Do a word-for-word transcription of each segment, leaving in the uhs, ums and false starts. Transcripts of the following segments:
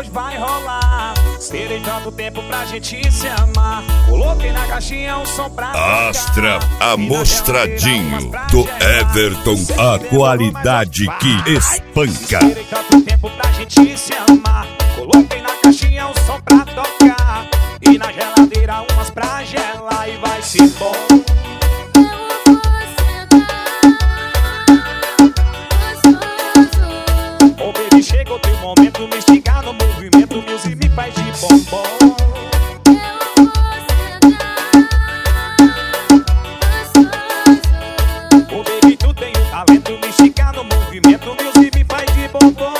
vai rolar. Esperei tanto tempo pra gente se amar. Coloquei na caixinha um som pra Astra Amostradinho do Everton, a qualidade que espanca. Esperei tanto tempo pra gente se amar. Coloquei na caixinha um som pra tocar. E na geladeira umas pra gelar. E vai ser bom. Oh baby, chegou teu momento. Me instigar no movimento. Music me faz de bombom. Oh baby, tu tem o talento. Me instigar no movimento. Music me faz de bombom.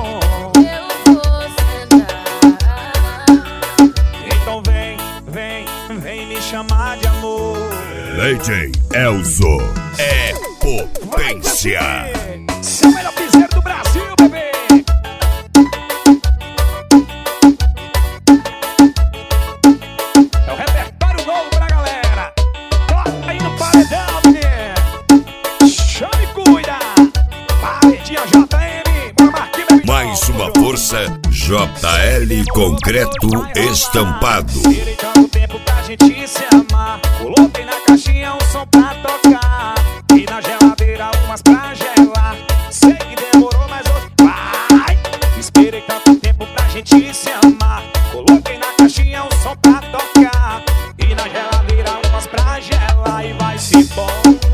Então vem, vem, vem me chamar de amor. D J Elzo é potência. Seu melhor piseiro do Brasil, bebê. É o repertório novo pra galera. Toca aí no paredão, menino. Chama e cuida. Paredinha J M. Bora marquinha, bebê. Mais uma força J L Concreto Estampado. Esperei tanto tempo pra gente se amar. Coloquei na caixinha um som pra tocar. E na geladeira umas pra gelar. Sei que demorou, mas hoje vai. Esperei tanto tempo pra gente se amar. Coloquei na caixinha um som pra tocar. E na geladeira umas pra gelar. E vai ser bom.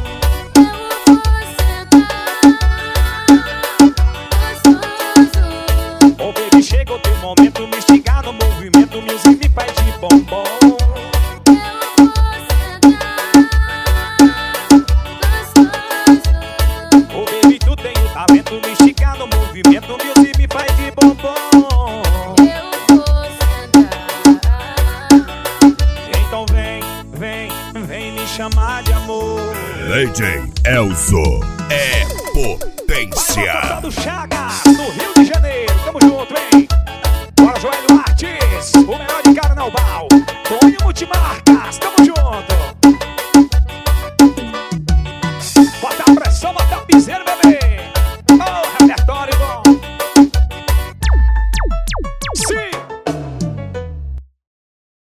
Oh baby, chegou teu momento. Me instigar no movimento. Music me faz de bombom. Oh baby, tu tem o talento. Me instigar no movimento. Music me faz de bombom. Então vem, vem, vem me chamar de amor. D J Elzo é potência. Do Chagas, do Rio de Janeiro. Tamo junto, hein? Bora, Joelho Martins, o melhor de Carnaval. Tonho Multimarcas, tamo junto. Bota a pressão.